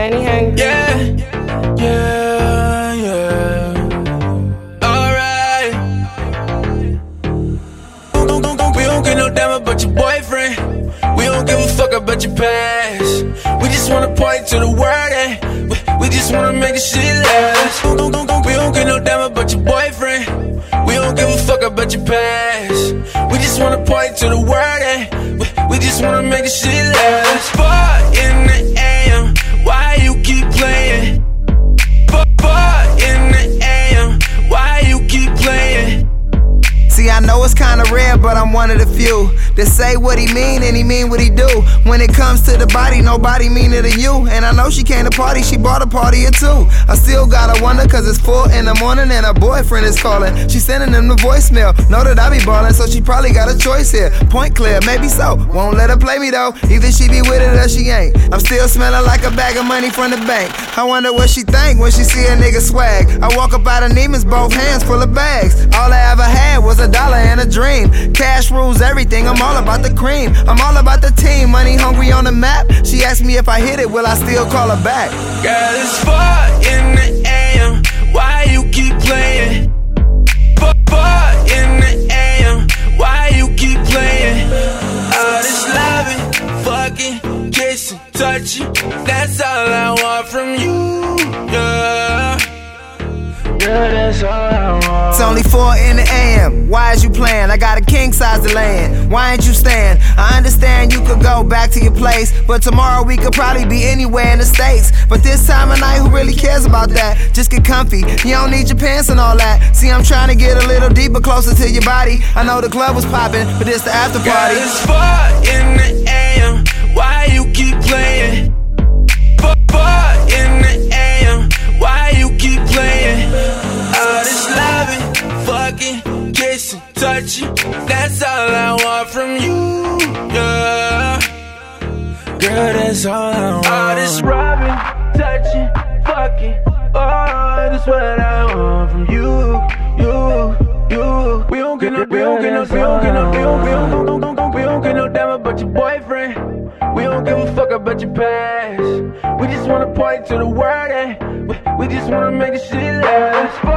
Benny Hank. Yeah, yeah, yeah. Alright. We don't give no damn about your boyfriend. We don't give a fuck about your past. We just wanna point to the word and we just wanna make this shit last. We don't give no damn about your boyfriend. We don't give a fuck about your past. We just wanna point to the word and we just wanna make this shit last. 4 in the AM, why you keep playing? 4 in the AM, why you keep playing? See, I know it's kinda rare, but I'm one of the few that say what he mean and he mean what he do. When it comes to the body, nobody meaner than you. And I know she came to party, she bought a party or two. I still gotta wonder, cause it's 4 in the morning and her boyfriend is calling. She sending him the voicemail, know that I be ballin', so she probably got a choice here. Point clear, maybe so, won't let her play me though. Either she be with it or she ain't. I'm still smelling like a bag of money from the bank. I wonder what she think when she see a nigga swag. I walk up out of Neiman's, both hands full of bags. All I ever had was $1 and a dream. Cash rules everything, I'm all about the cream. I'm all about the team, money hungry on the map. She asked me if I hit it, will I still call her back? Girl, it's 4 in the AM, why you keep playing? 4 in the AM, why you keep playing? All this loving, fucking, kissing, touching, that's all I want from you, yeah. Yeah, that's all I want. It's only 4 in the AM, why is you playing? I got a king size to land, why ain't you staying? I understand you could go back to your place, but tomorrow we could probably be anywhere in the States. But this time of night, who really cares about that? Just get comfy, you don't need your pants and all that. See, I'm trying to get a little deeper, closer to your body. I know the club was popping, but it's the after party. Girl, it's 4 in the AM, why you keep playing? 4 in the AM, why you keep playing? All this loving, fucking, kissing, touching, that's all I want from you, yeah. Girl, that's all I want. All this rubbing, touching, fucking, oh, that's what I want from you, you. We don't get no damn about your boyfriend. We don't give a fuck about your past. We just wanna point to the word and we just wanna make this shit last.